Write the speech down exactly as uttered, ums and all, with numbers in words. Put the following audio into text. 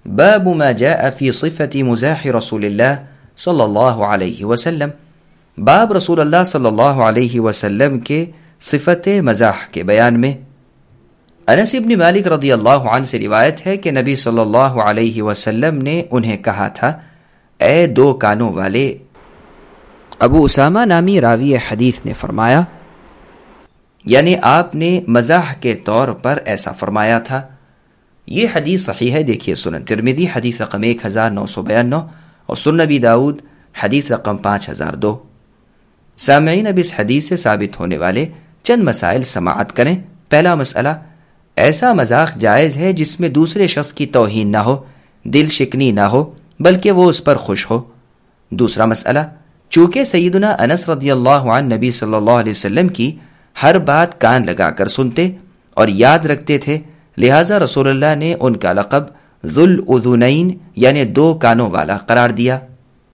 باب ما جاء فی صفت مزاح رسول اللہ صلی اللہ علیہ وسلم، باب رسول اللہ صلی اللہ علیہ وسلم کے صفت مزاح کے بیان میں۔ انس بن مالک رضی اللہ عنہ سے روایت ہے کہ نبی صلی اللہ علیہ وسلم نے انہیں کہا تھا، اے دو کانوں والے۔ ابو اسامہ نامی راوی حدیث نے فرمایا، یعنی آپ نے مزاح کے طور پر ایسا فرمایا تھا۔ یہ حدیث صحیح ہے، دیکھیے سنن ترمذی حدیث رقم ایک ہزار نو سو بیانوے اور سنن نبی داؤد حدیث رقم پانچ ہزار دو۔ سامعین، اب اس حدیث سے ثابت ہونے والے چند مسائل سماعت کریں۔ پہلا مسئلہ، ایسا مذاق جائز ہے جس میں دوسرے شخص کی توہین نہ ہو، دل شکنی نہ ہو، بلکہ وہ اس پر خوش ہو۔ دوسرا مسئلہ، چونکہ سیدنا انس رضی اللہ عنہ نبی صلی اللہ علیہ وسلم کی ہر بات کان لگا کر سنتے اور یاد رکھتے تھے، لہٰذا رسول اللہ نے ان کا لقب ذو الاذنین یعنی دو کانوں والا قرار دیا۔